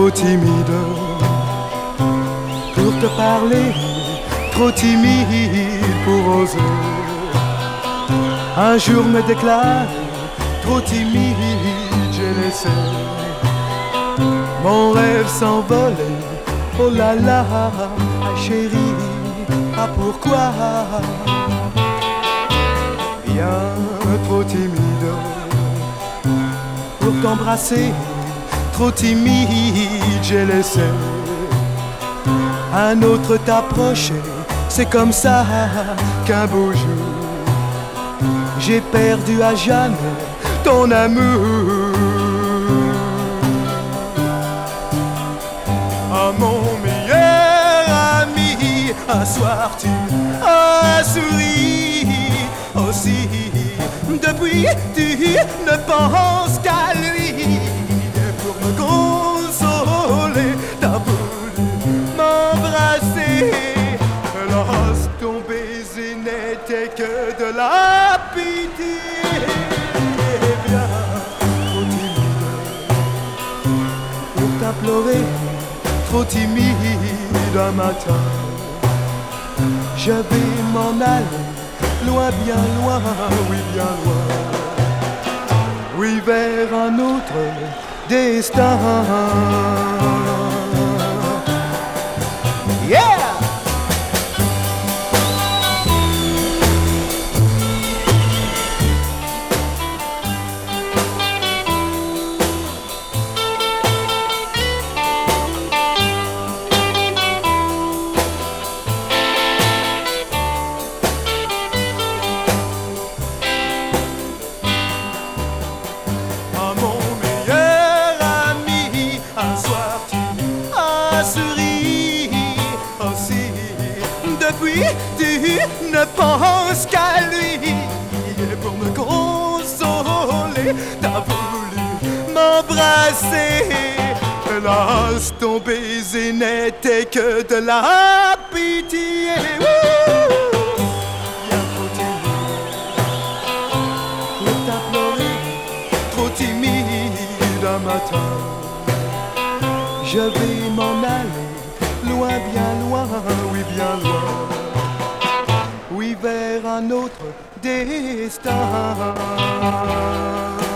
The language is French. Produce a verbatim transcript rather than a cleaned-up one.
trop timide pour te parler, trop timide pour oser. Un jour me déclare, trop timide, j'ai laissé mon rêve s'envoler. Oh là là, ah chérie, ah pourquoi? Bien trop timide pour t'embrasser, trop timide, j'ai laissé un autre t'approcher. C'est comme ça qu'un beau jour j'ai perdu à jamais ton amour. Ah mon meilleur ami, un soir tu as souri aussi. Depuis tu ne penses qu'à lui. Pour me consoler, t'as voulu m'embrasser. Hélas, ton baiser n'était que de la pitié. Bien trop timide pour t'implorer, trop timide un matin. Je vais m'en aller, loin, bien loin, oui, bien loin. Oui, vers un autre destin. Yeah! Depuis, tu ne penses qu'à lui. Et pour me consoler, t'as voulu m'embrasser. Hélas, ton baiser n'était que de la pitié. Bien trop timide pour t'implorer, trop timide un matin. Je vais m'en aller, loin, bien loin, oui, bien loin. Oui, vers un autre destin.